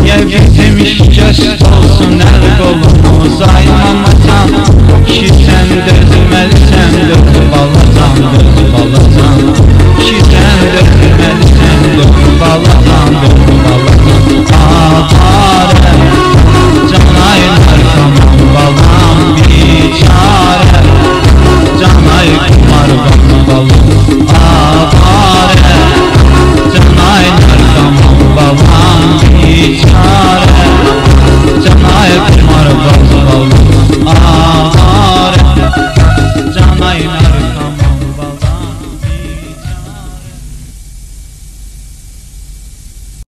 Gel bizim şikəst olsun əl qolumuz ay mamacan. Ki sən dözməlisən döz balacan, döz balacan. Ki sən dözməlisən döz balacan.